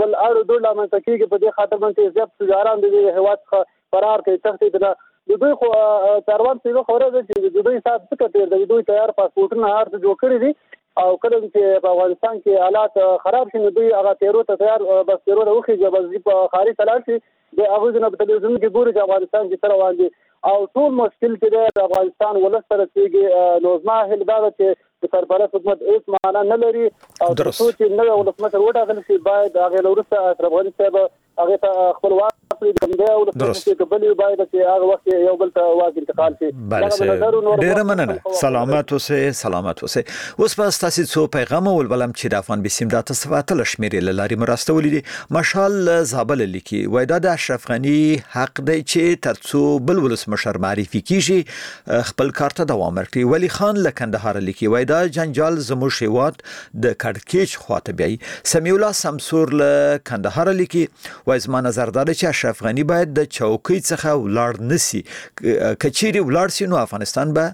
بل اړو دوه لامل کېږي په دې خاطر باندې زیات تجاران د هیواد فرار کوي تخته د دوی خو چاروان څه خبره ده چې د دوی سات څه کوي د دوی تیار پاسپورتونه هر څه جوړ کړی دي او کله چې په افغانستان کې حالات خراب شي نو دوی هغه تیرو ته تیار بس تیرو له وخت جبزي په خارج تلل شي د هغه جن په تلویزیون کې ګوري چې افغانستان کې سره واندي او ټول مشکل چې د افغانستان ولستر سیږي نو زما هلدا چې د سرپرست حکومت هیڅ معنا نه لري او د سوچ نه ولسمشر وټاکل شي باید هغه لورسته افغان صاحب هغه ته خپل واک پرېږدي او د کبلي باید چې هغه وخت یو بل ته واک انتقال شي ډېر مننه سلامت اوسه اوس په تاسو څو پیغام ولولم چې د افغان بسیم د تاسو شمیرې لاري مرسته ولیدي مشال زابل لیکي وای دا د اشرف غنی حق دی چې ترڅو بل ولسمشر معرفي کیږي خپل کار ته دوام ورکړي ولی خان لکندهار لیکي وای دا جنجال زموږ هیواد د کډکیچ خواته بیاي سمیع الله سمسور لکندهار لیکي وای زما نظر دا چې اشرف غنی باید د چوکۍ څخه ولاړ نسی کچيري ولاړ سي نو افغانستان به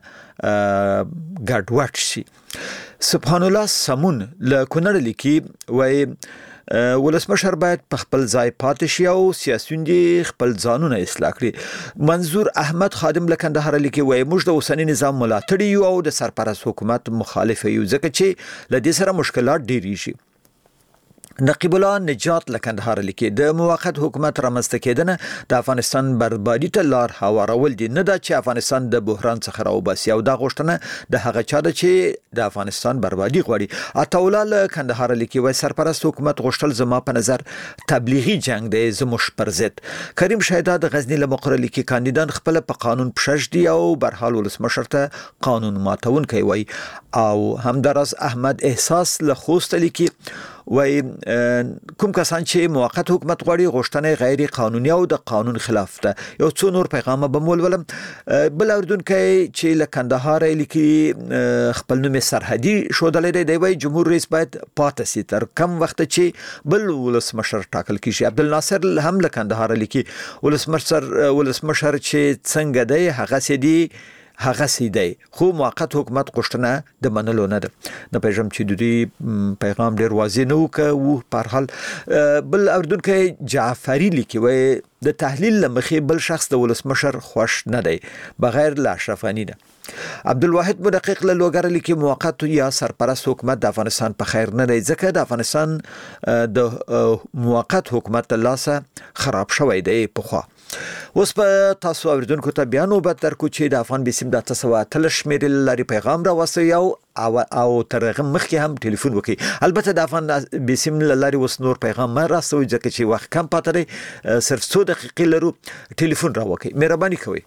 ګډوډ شي سبحان الله سمون له کونړ لیکي وای ولسمشر باید په خپل ځای پاتې شي او سیاسيون دي خپل ځانونه اصلاح کړي منظور احمد خادم لکندهار لیکي وای موږ د اوسنی نظام ملاتړ یو او د سرپرست حکومت مخالف یو ځکه چې لدې سره مشکلات ډیریږي نقیب الله نجات لکندهار لیکي د موقت حکومت رامنځته کېدنه د افغانستان بربادي ته لار هوارول دي نه دا چې افغانستان د بحران څخه راوباسي او دا غوښتنه د هغه چا ده چې د افغانستان بربادي غواړي عطاولا لکندهار لیکي وای سرپرست حکومت غوښتل زما په نظر تبلیغي جنگ دی زموږ پر ضد کریم شهدا د غزنی لمقر لیکي کاندیدان خپل په قانون پښش دي او برحال ولسمشر ته قانون ماتون کوي او همدارس احمد احساس لخوست لیکي وای کوم کسان چې موقت حکومت غواړي غوښتنه غیر قانوني او د قانون خلاف ده یو څو نور پیغام به مولولم بل اردنکي چې لکندهار لیکي خپل نوم سرحدي شودلې دی وای جمهور رئیس باید پاتې سي تر کم وخت چې بل ولسمشر ټاکل کیږي عبدالناصر هم لکندهار لیکي ولسمشر چې څنګه دی هغه سیدی خو موقت حکومت غوښتنه د منلو نه ده نه پېژم چې د دې پیغام ډیر واضح نه وکړو په هر حال بل اردنکي جعفری لیکي وای د تحلیل لمخې بل شخص د ولسمشر خوښ نه دی بغیر لا اشرف غنی ده عبدالواحد مدقق له لوګر لیکي موقت یا سرپرست حکومت د افغانستان په خیر نه دی ځکه د افغانستان د موقت حکومت لاسه خراب شوی دی په خوا اوس په تاسو اوریدونکو ته بیان وبد درکو چې د افغان بسیم د تاسو تل شمیرې لاري پیغام را وسو او ترغه مخکې هم ټلیفون وکي البته د افغان بسیم لاري وس نور پیغام ما راسو ځکه چې وخت کم پاتره صرف 100 دقیقې لرو ټلیفون را وکي مهرباني کوئ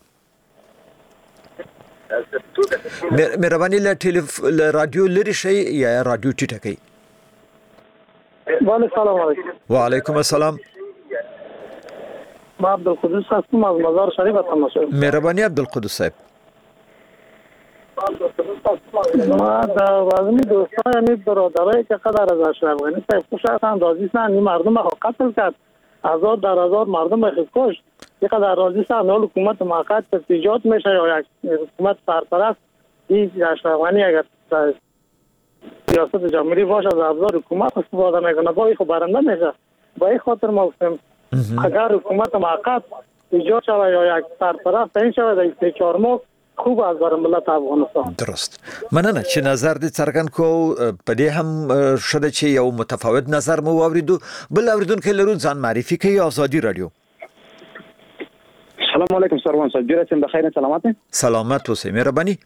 مهرباني له رادیو لري شي یا رادیو ټیټه کوي السلام علیکم وعلیکم السلام ما عبدالقدوس هستم از مزار شریف تماس مهربانی عبدالقدوس صاحب ما در وزنی دوستان یعنی برادرایی که قدر از اشرف غنی صاحب خوشحال راضی سن این مردم رو قتل کرد هزار در هزار مردم رو کشت چقدر راضی سن حال حکومت موقت تفتیجات میشه یا یک حکومت سرپرست این اشرف غنی اگر سیاست جمهوری باشه از ابزار حکومت استفاده میکنه با این برنده میشه با این خاطر ما گفتیم اگر حکومت موقت ایجاد شود یا یک سرپرست این شود در 3-4 ماه خوب از برای ملت افغانستان درست مننه چې نظر دې څرګند کو په دې هم شته چې یو متفاوت نظر مو واوریدو بل اوریدونکو لرو ځان معرفي کوي آزادي رادیو السلام علیکم سروان صاحب جوړ بخیر سلامت اوسئ مهرباني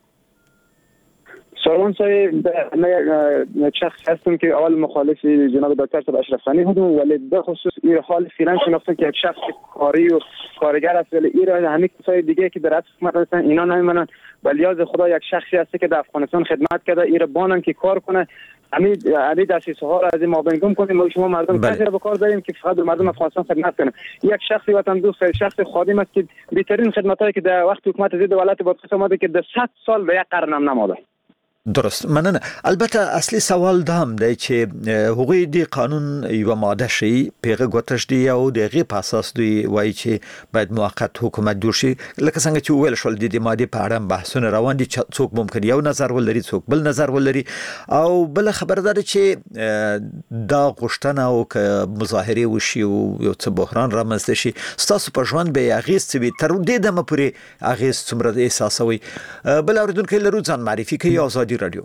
سروان صاحب من شخص هستم که اول مخالف جناب دکتر صاحب اشرف غنی بودم ولی به خصوص این حال فعلا شناختم که یک شخص کاری و کارگر است ولی این همین کسای دیگه که در حکومت هستن اینا نمیمونن ولی از خدا یک شخصی هست که در افغانستان خدمت کرده این بانن که کار کنه همین دسترسی ها را از ما بینگم کنیم و شما مردم کسی را به کار داریم که فقط مردم افغانستان خدمت کنه یک شخصی وطن دوست شخص خادم است که بهترین خدمتایی که در وقت حکومت ضد دولت با آمده که در 100 سال به یک قرن هم نماده درست مننه. البته اصلي سوال دا هم دی چې هغوی د قانون یو ماده شي پیغه ګوتش دی او دغه په اساس دوی وایي چې باید موقت حکومت جوړ شي. لکه څنګه چې ویل شول د ماده په اړه بحثونه روان دي، څوک ممکن یو نظر ولري، څوک بل نظر ولري، او بل خبردار چې دا غوښتنه او ک مظاهره وشي او یو څه بحران رامنځته شي ستاسو په ژوند به اغیز څه تر دې دمه پورې اغیز څومره احساسوي؟ بل اوریدونکو لرو ځان معرفي کوي آزادي رادیو.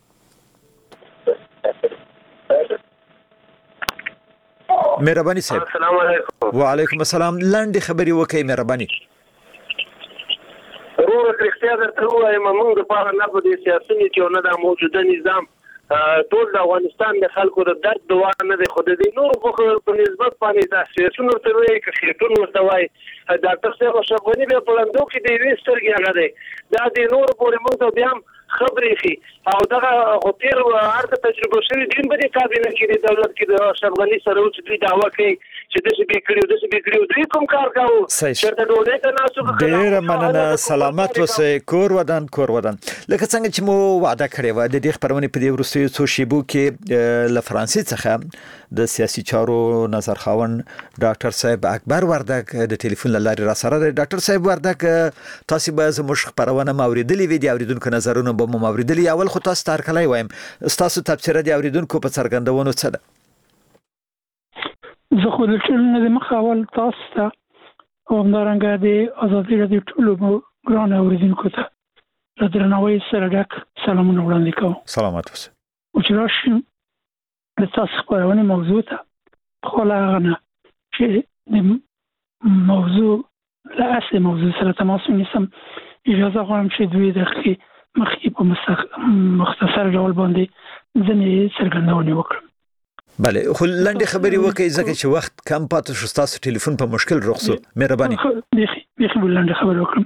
مهرباني صاحب. السلام علیکم. وعلیکم السلام. لاندې خبري وکي مهرباني. ضرورت اختیار درته وایم موږ د پاره نه په دې سیاسي کې نه د موجوده نظام ټول د افغانستان د خلکو د درد دوا نه دی، خو د نور په نسبت باندې د سیاسي ورته وایي چې خېټون ورته وایي. ډاکټر صاحب شغونی به په لندو کې د ویسترګي هغه دی دا د نور پورې موږ ته بیا خبرې شي او دغه هوتیر ارته تجربه شوی دین په دې کابینه کې د دولت کې د شغونی سره چې دوی دعوا کوي چې د څه بیکړیو دوی کوم کار کاوه چې د ډوډۍ ته ناسو ډېر مننه. سلامت اوسئ. کور ودان لکه څنګه چې مو وعده کړې و د دې خبرونه په دې ورستیو څو شیبو کې له فرانسې څخه د سیاسي چارو نظر خاون ډاکټر صاحب اکبر وردک د ټلیفون لارې را سره دی. ډاکټر صاحب وردک تاسو به زموږ خبرونه اوریدلې وي، د اوریدونکو نظرونه به مو اوریدلې. اول خو تاسو تارکلای وایم تاسو تفسیر د اوریدونکو په څرګندونو څه ده؟ زه خو د ټول نه مخ اول تاسو ته او همدارنګه د ازادي رادیو ټول ګران اوریدونکو ته د درناوي سره ډک سلامونه وړاندې کوم. سلامت اوسئ. او چې راشم د تاسو خبرونه موضوع ته خو لا غنه چې موضوع لا اصل موضوع سره تماس ونیسم. اجازه غواړم چې دوی دقیقې مخکې په مختصر ډول باندې ځنې څرګندونه وکړم. بله خو لاندې خبري وکړئ ځکه چې وخت کم پاتې شو، تاسو ټلیفون په مشکل رخصو. مهرباني. بیخي لاندې خبرې وکړم.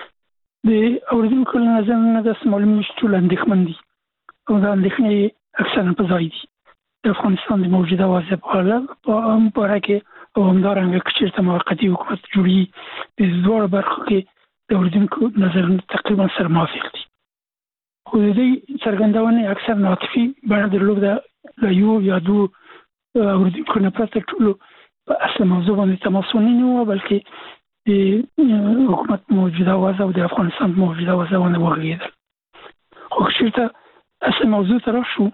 د اوریدونکو له نظر نه د معلومه چې ټول اندېښمن دي او دا اندېښنې اکثرا په ځای دي. د افغانستان د موجوده وضعیت په اړه کې او همدارنګه که چېرته موقتي حکومت جوړي د دواړو برخو کې د اوریدونکو نظرونه تقریبا سره موافق دي. خو د دې څرګندونې اکثر ناقصي بڼه درلوده له یو یا دوه اوریدونکو نه پرته ټولو په اصل موضوع باندې تماس ونه نیوه، بلکې د حکومت موجوده وضع او د افغانستان موجوده وضع باندې وغږېدل. خو چېرته اصل موضوع ته راشو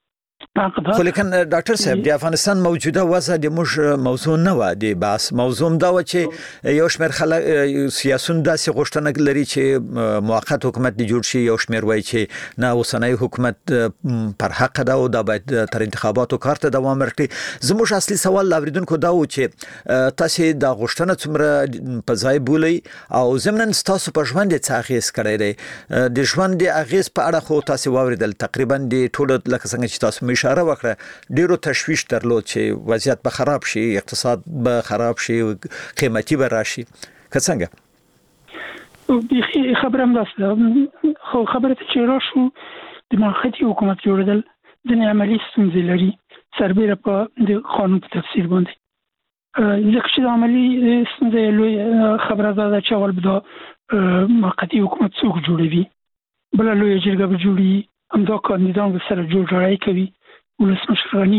خو لیکن ډاکټر صاحب د افغانستان موجوده وضع د موږ موضوع نه و، د بحث موضوع دا و چې یو شمېر خلک سیاسيون داسې غوښتنه لري چې موقت حکومت دی جوړ شي، یو شمېر وایي چې نه اوسنۍ حکومت پر حق ده او دا باید تر انتخاباتو کار ته دوام ورکړي. زموږ اصلي سوال لاوریدونکو دا و چې تاسو دا غوښتنه څومره په ځای بولئ او ضمن تاسو په ژوند څه اغیز کړی دی؟ د ژوند د اغیز په اړه خو تاسو واوریدل تقریبا د ټولو لکه څنګه چې تاسو اشاره وکړه ډیرو تشویش درلود چې وضعیت به خراب شي، اقتصاد به خراب شي، قیمتي به راشي. که څنګه؟ بیخي خبره هم داسته خو خبره ته چې راشو د موقتي حکومت جوړېدل ځینې عملي ستونزې لري سربیره په د قانون په تفسیر باندې. ځکه چې د عملي ستونزې لوی خبره ده چې اول به د موقتي حکومت څوک جوړوي، بله لویه جرګه به جوړي، همدا کاندیدان به سره جوړجاړی کوي، ولسمشر غني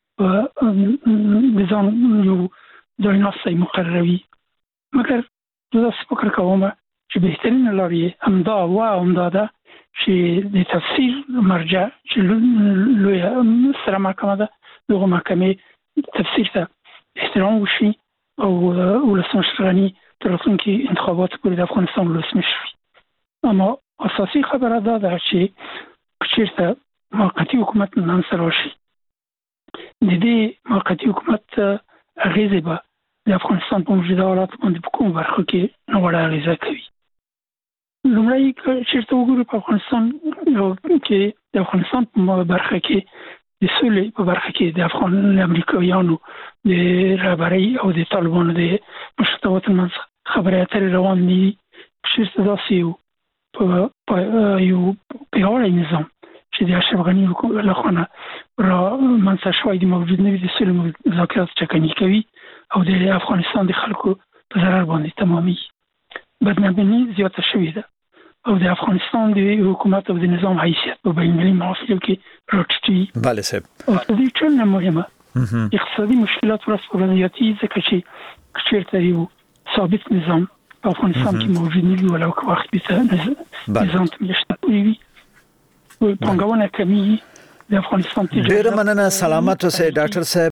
د ځان یو ځایناستی مقرروي. مګر زه فکر کوم چې بهترینه لار یې همدا ده چې د تفسیر مرجع چې لویه ستره محکمه ده دغه محکمې تفسیر ته احترام وشي او ولسمشر غني تر راتلونکي انتخاباتو پورې د افغانستان ولسمشر وي. اما اساسي خبره دا ده چې چېرته موقتي حکومت منځته راشي د دې موقتي حکومت اغیزې به د افغانستان په موجوده حالاتو باندې په کومو برخو کې ناوړه اغیزه کوي. لومړی که چېرته وګورو په افغانستان کې د افغانستان په برخه کې د سولې په برخه کې د امریکایانو د رهبرۍ او د طالبانو د مشرتابه ترمنځ خبرې اترې روان دي. چېرته داسې یو پیاوړی نظام چې د اشرف غني لخوا را منځته شوی د موجود نوي د سولې مذاکرات ټکني کوي او د افغانستان د خلکو په ضرر باندې تمامي بدنامي زیاته شوې ده او د افغانستان د حکومت او د نظام حیثیت په بین‌المللي محافلو کې راټیټي. بله صاحب. او د دې ټول نه مهمه اقتصادي مشکلات ورځ په ورځ زیاتېږي ځکه چې چېرته یو ثابت نظام په افغانستان کې موجود نه وي ولو که وخت به نظام ته مشتاق وي پانګونه کمی د افغانستان ډېره مننه. سلامت اوسئ ډاکټر صاحب.